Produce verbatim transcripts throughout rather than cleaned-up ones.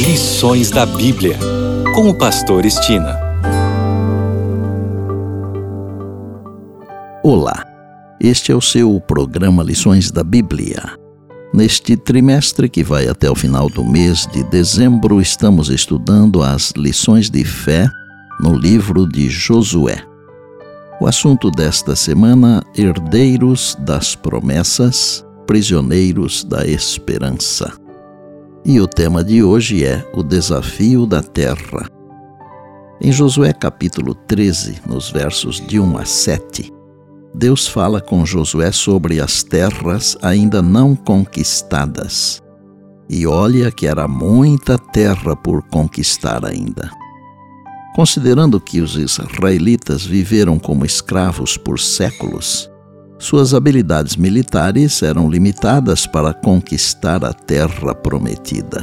Lições da Bíblia, com o pastor Estina. Olá, este é o seu programa Lições da Bíblia. Neste trimestre que vai até o final do mês de dezembro, estamos estudando as lições de fé no livro de Josué. O assunto desta semana: herdeiros das promessas, prisioneiros da esperança. E o tema de hoje é o desafio da terra. Em Josué capítulo treze, nos versos de um a sete, Deus fala com Josué sobre as terras ainda não conquistadas. E olha que era muita terra por conquistar ainda. Considerando que os israelitas viveram como escravos por séculos, suas habilidades militares eram limitadas para conquistar a terra prometida.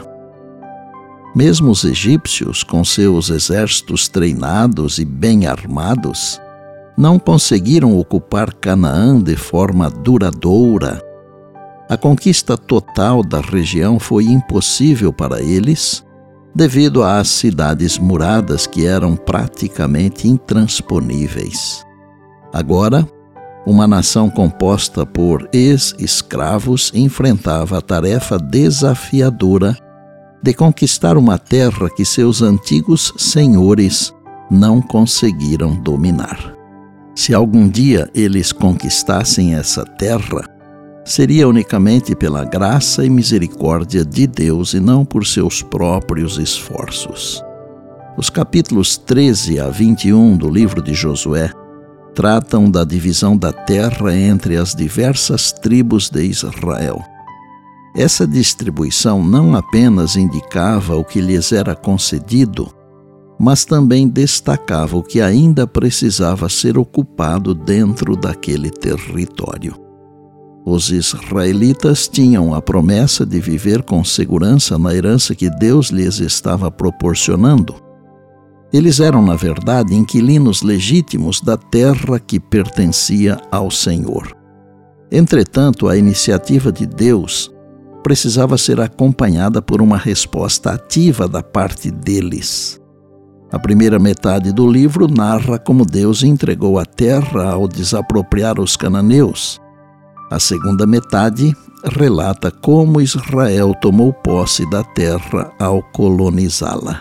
Mesmo os egípcios, com seus exércitos treinados e bem armados, não conseguiram ocupar Canaã de forma duradoura. A conquista total da região foi impossível para eles, devido às cidades muradas que eram praticamente intransponíveis. Agora, uma nação composta por ex-escravos enfrentava a tarefa desafiadora de conquistar uma terra que seus antigos senhores não conseguiram dominar. Se algum dia eles conquistassem essa terra, seria unicamente pela graça e misericórdia de Deus e não por seus próprios esforços. Os capítulos treze a vinte e um do livro de Josué tratam da divisão da terra entre as diversas tribos de Israel. Essa distribuição não apenas indicava o que lhes era concedido, mas também destacava o que ainda precisava ser ocupado dentro daquele território. Os israelitas tinham a promessa de viver com segurança na herança que Deus lhes estava proporcionando. Eles eram, na verdade, inquilinos legítimos da terra que pertencia ao Senhor. Entretanto, a iniciativa de Deus precisava ser acompanhada por uma resposta ativa da parte deles. A primeira metade do livro narra como Deus entregou a terra ao desapropriar os cananeus. A segunda metade relata como Israel tomou posse da terra ao colonizá-la.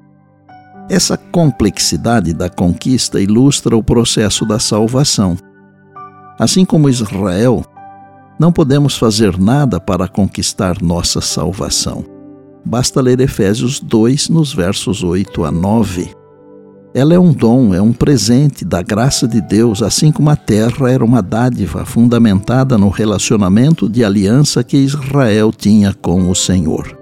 Essa complexidade da conquista ilustra o processo da salvação. Assim como Israel, não podemos fazer nada para conquistar nossa salvação. Basta ler Efésios dois, nos versos oito a nove. Ela é um dom, é um presente da graça de Deus, assim como a terra era uma dádiva fundamentada no relacionamento de aliança que Israel tinha com o Senhor.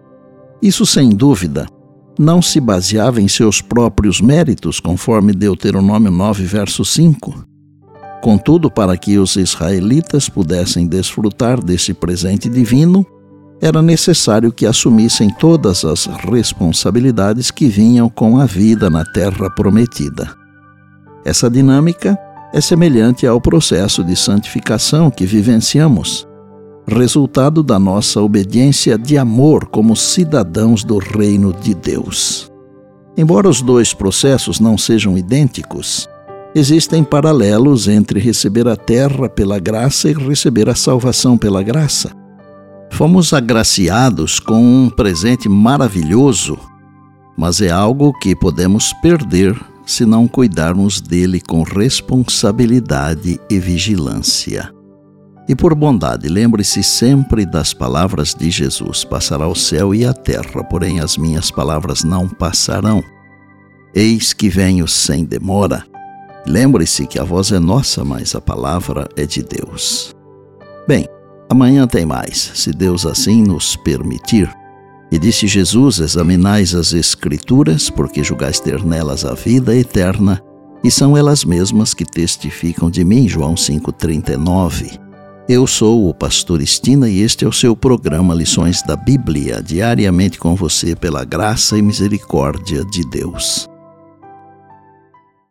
Isso, sem dúvida, não se baseava em seus próprios méritos, conforme Deuteronômio nove, verso cinco. Contudo, para que os israelitas pudessem desfrutar desse presente divino, era necessário que assumissem todas as responsabilidades que vinham com a vida na terra prometida. Essa dinâmica é semelhante ao processo de santificação que vivenciamos, resultado da nossa obediência de amor como cidadãos do reino de Deus. Embora os dois processos não sejam idênticos, existem paralelos entre receber a terra pela graça e receber a salvação pela graça. Fomos agraciados com um presente maravilhoso, mas é algo que podemos perder se não cuidarmos dele com responsabilidade e vigilância. E por bondade, lembre-se sempre das palavras de Jesus: passará o céu e a terra, porém as minhas palavras não passarão. Eis que venho sem demora. Lembre-se que a voz é nossa, mas a palavra é de Deus. Bem, amanhã tem mais, se Deus assim nos permitir. E disse Jesus: examinais as Escrituras, porque julgais ter nelas a vida eterna, e são elas mesmas que testificam de mim. João cinco, trinta e nove. Eu sou o pastor Estina e este é o seu programa Lições da Bíblia, diariamente com você pela graça e misericórdia de Deus.